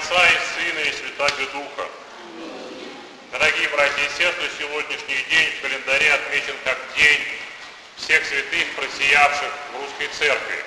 Отца и Сына и Святаго Духа. Дорогие братья и сестры, сегодняшний день в календаре отмечен как День всех святых, просиявших в Русской Церкви.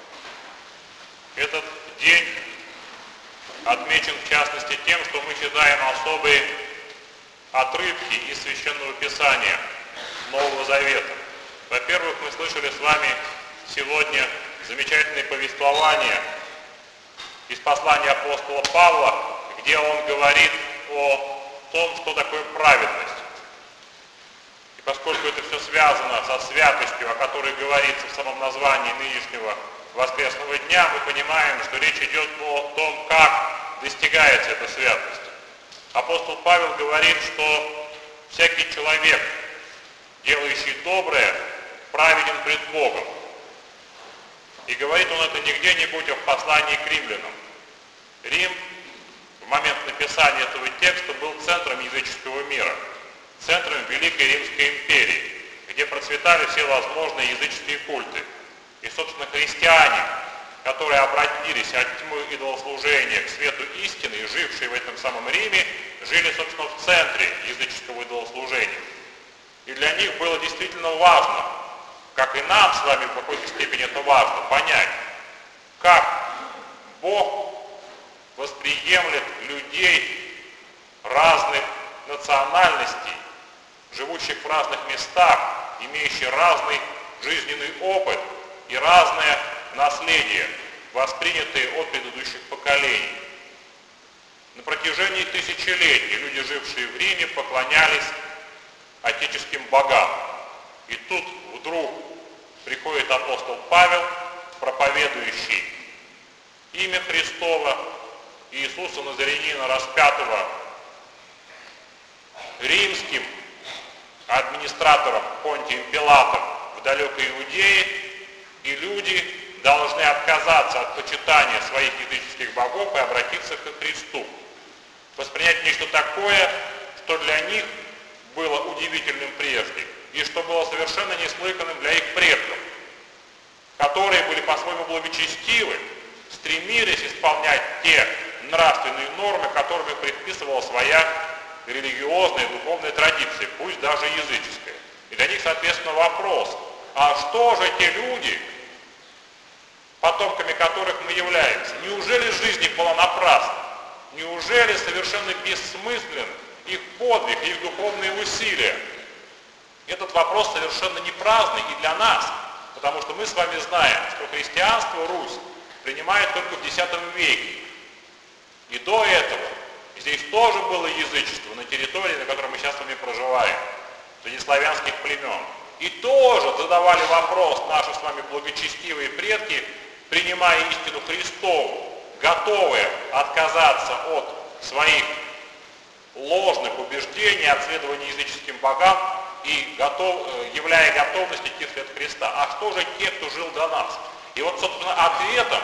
Этот день отмечен в частности тем, что мы читаем особые отрывки из Священного Писания Нового Завета. Во-первых, мы слышали с вами сегодня замечательное повествование из послания апостола Павла, где он говорит о том, что такое праведность. И поскольку это все связано со святостью, о которой говорится в самом названии нынешнего воскресного дня, мы понимаем, что речь идет о том, как достигается эта святость. Апостол Павел говорит, что всякий человек, делающий доброе, праведен пред Богом. И говорит он это не где-нибудь, а в послании к римлянам. Рим в момент написания этого текста был центром языческого мира, центром Великой Римской империи, где процветали все возможные языческие культы. И, собственно, христиане, которые обратились от тьмы идолослужения к свету истины и жившие в этом самом Риме, жили, собственно, в центре языческого идолослужения. И для них было действительно важно, как и нам с вами в какой-то степени это важно, понять, как Бог восприемлет людей разных национальностей, живущих в разных местах, имеющих разный жизненный опыт и разное наследие, воспринятые от предыдущих поколений. На протяжении тысячелетий люди, жившие в Риме, поклонялись отеческим богам. И тут вдруг приходит апостол Павел, проповедующий имя Христово, Иисуса Назарянина, распятого римским администратором Понтием Пилатом в далекой Иудее, и люди должны отказаться от почитания своих языческих богов и обратиться ко Христу. Воспринять нечто такое, что для них было удивительным прежде, и что было совершенно неслыханным для их предков, которые были по-своему благочестивы, стремились исполнять те нравственные нормы, которыми предписывала своя религиозная и духовная традиция, пусть даже языческая. И для них, соответственно, вопрос, а что же те люди, потомками которых мы являемся, неужели жизнь их была напрасна? Неужели совершенно бессмыслен их подвиг, их духовные усилия? Этот вопрос совершенно не праздный и для нас, потому что мы с вами знаем, что христианство Русь принимает только в X веке. И до этого здесь тоже было язычество на территории, на которой мы сейчас с вами проживаем, среди славянских племен. И тоже задавали вопрос наши с вами благочестивые предки, принимая истину Христову, готовые отказаться от своих ложных убеждений, от следования языческим богам и являя готовность идти вслед Христа. А что же те, кто жил до нас? И вот, собственно, ответом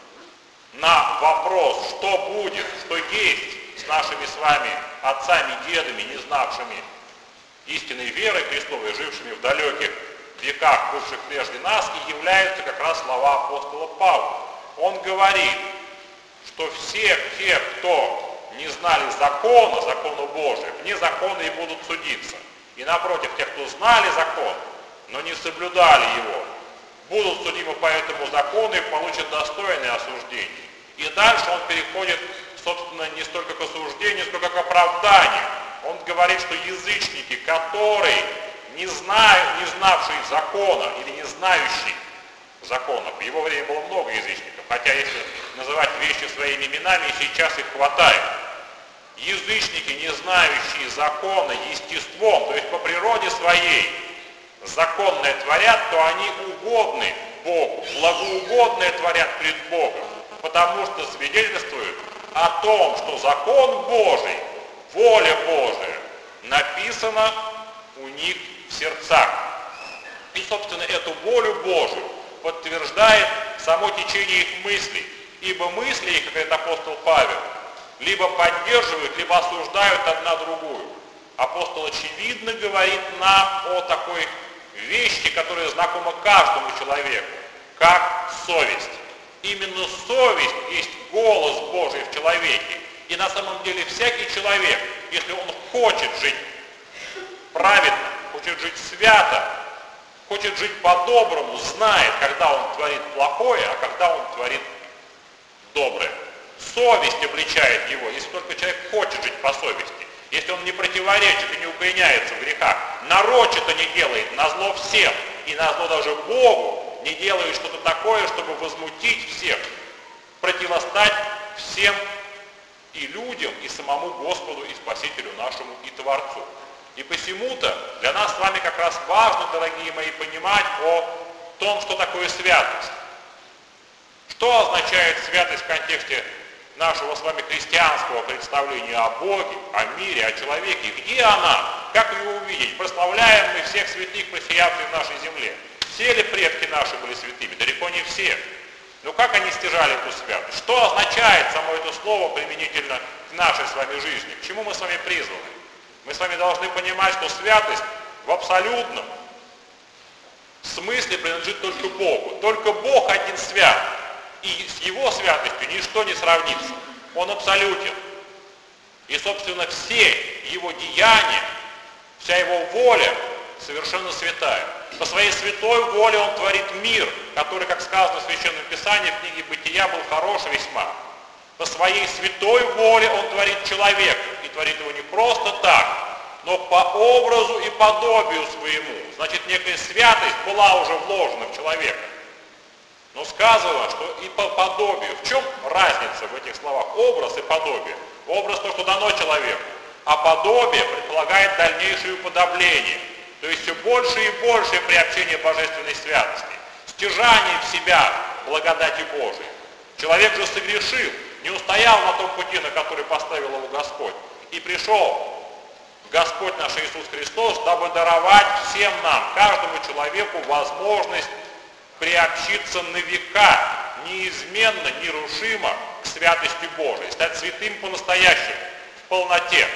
на вопрос, что будет, что есть с нашими с вами отцами, дедами, не знавшими истинной веры Христовой, жившими в далеких веках, бывших прежде нас, и являются как раз слова апостола Павла. Он говорит, что всех тех, кто не знали закона, закона Божия, вне закона и будут судиться. И напротив, тех, кто знали закон, но не соблюдали его, будут судимы по этому закону и получат достойное осуждение. И дальше он переходит, собственно, не столько к осуждению, сколько к оправданию. Он говорит, что язычники, которые не знавшие закона или не знающие закона, в его время было много язычников, хотя если называть вещи своими именами, сейчас их хватает. Язычники, не знающие закона естеством, то есть по природе своей, законное творят, то они угодны Богу, благоугодное творят пред Богом, потому что свидетельствуют о том, что закон Божий, воля Божия написана у них в сердцах. И, собственно, эту волю Божию подтверждает само течение их мыслей, ибо мысли их, как говорит апостол Павел, либо поддерживают, либо осуждают одна другую. Апостол очевидно говорит нам о такой вещи, которая знакома каждому человеку, как совесть. Именно совесть есть голос Божий в человеке, И на самом деле всякий человек, если он хочет жить праведно, хочет жить свято, хочет жить по-доброму, знает, когда он творит плохое, а когда он творит доброе. Совесть обличает его, если только человек хочет жить по совести. Если он не противоречит и не укореняется в грехах, нарочито не делает, назло всем, и назло даже Богу, не делает что-то такое, чтобы возмутить всех, противостать всем и людям, и самому Господу, и Спасителю нашему, и Творцу. И посему-то для нас с вами как раз важно, дорогие мои, понимать о том, что такое святость. Что означает святость в контексте нашего с вами христианского представления о Боге, о мире, о человеке? Где она? Как ее увидеть? Прославляем мы всех святых, просиявших в нашей земле. Все ли предки наши были святыми? Далеко не все. Но как они стяжали эту святость? Что означает само это слово применительно к нашей с вами жизни? К чему мы с вами призваны? Мы с вами должны понимать, что святость в абсолютном смысле принадлежит только Богу. Только Бог один свят. И с Его святостью ничто не сравнится. Он абсолютен. И, собственно, все Его деяния, вся Его воля совершенно святая. По своей святой воле Он творит мир, который, как сказано в Священном Писании, в книге Бытия, был хорош весьма. По своей святой воле Он творит человека. И творит его не просто так, но по образу и подобию своему. Значит, некая святость была уже вложена в человека. Но сказано, что и по подобию. В чем разница в этих словах? Образ и подобие. Образ то, что дано человеку, а подобие предполагает дальнейшее уподобление. То есть все больше и большее приобщение божественной святости, стяжание в себя благодати Божией. Человек же согрешил, не устоял на том пути, на который поставил его Господь. И пришел Господь наш Иисус Христос, дабы даровать всем нам, каждому человеку, возможность приобщиться на века, неизменно, нерушимо к святости Божией, стать святым по-настоящему, в полноте.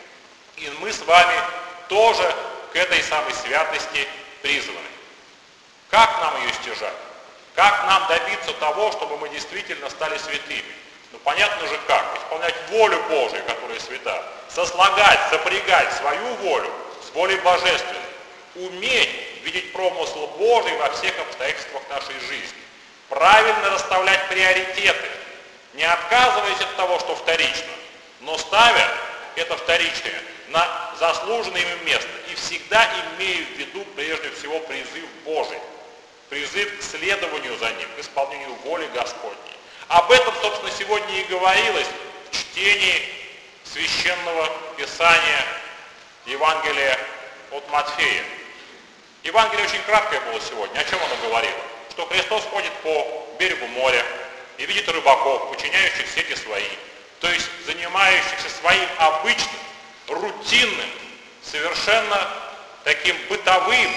И мы с вами тоже к этой самой святости призваны. Как нам ее стяжать? Как нам добиться того, чтобы мы действительно стали святыми? Ну понятно же как. Исполнять волю Божию, которая свята. Сослагать, сопрягать свою волю с волей божественной. Уметь видеть промысл Божий во всех обстоятельствах нашей жизни. Правильно расставлять приоритеты, не отказываясь от того, что вторично, но ставя это вторичное на заслуженное им место и всегда имея в виду прежде всего призыв Божий, призыв к следованию за ним, к исполнению воли Господней. Об этом, собственно, сегодня и говорилось в чтении Священного Писания Евангелия от Матфея. Евангелие очень краткое было сегодня. О чем оно говорило? Что Христос ходит по берегу моря и видит рыбаков, учиняющих сети свои, то есть занимающихся своим обычным, рутинным, совершенно таким бытовым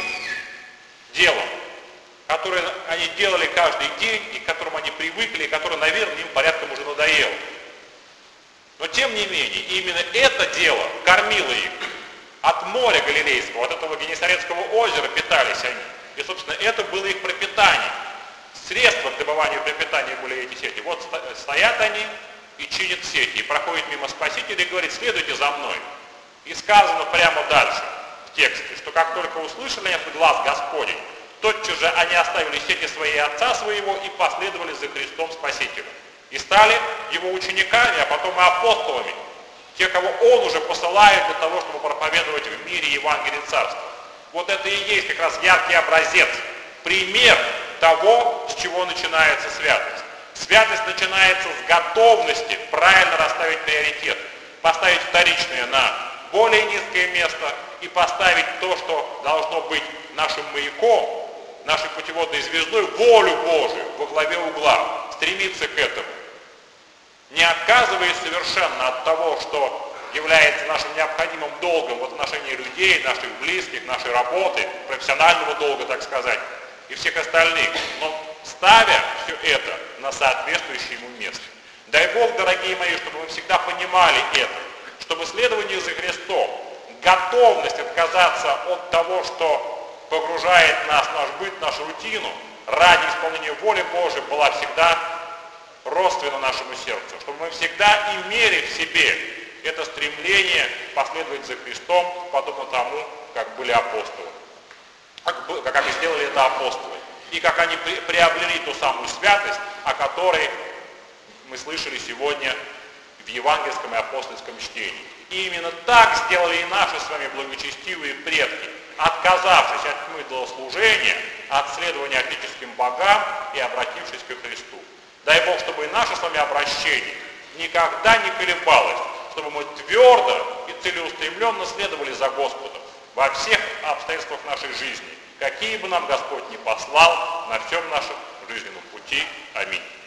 делом, которое они делали каждый день, и к которому они привыкли, и которое, наверное, им порядком уже надоело. Но тем не менее, именно это дело кормило их. От моря Галилейского, от этого Генесарецкого озера питались они. И, собственно, это было их пропитание. Средства к добыванию пропитания были эти сети. Вот стоят они и чинят сети. И проходит мимо Спасителя и говорит: следуйте за мной. И сказано прямо дальше в тексте, что как только услышали они этот глаз Господень, тотчас же они оставили сети свои отца своего и последовали за Христом Спасителем. И стали его учениками, а потом и апостолами. Те, кого он уже посылает для того, чтобы проповедовать в мире Евангелие Царства. Вот это и есть как раз яркий образец, пример того, с чего начинается святость. Святость начинается с готовности правильно расставить приоритет, поставить вторичное на более низкое место и поставить то, что должно быть нашим маяком, нашей путеводной звездой, волю Божию во главе угла, стремиться к этому. Не отказываясь совершенно от того, что является нашим необходимым долгом в отношении людей, наших близких, нашей работы, профессионального долга, так сказать, и всех остальных, но ставя все это на соответствующее ему место. Дай Бог, дорогие мои, чтобы мы всегда понимали это, чтобы следование за Христом, готовность отказаться от того, что погружает нас, наш быт, нашу рутину, ради исполнения воли Божией была всегда родственно нашему сердцу, чтобы мы всегда имели в себе это стремление последовать за Христом, подобно тому, как были апостолы, как они сделали это апостолы, и как они приобрели ту самую святость, о которой мы слышали сегодня в евангельском и апостольском чтении. И именно так сделали и наши с вами благочестивые предки, отказавшись от тьмы идолослужения, от следования отеческим богам и обратившись ко Христу. Дай Бог, чтобы и наше с вами обращение никогда не колебалось, чтобы мы твердо и целеустремленно следовали за Господом во всех обстоятельствах нашей жизни, какие бы нам Господь ни послал на всем нашем жизненном пути. Аминь.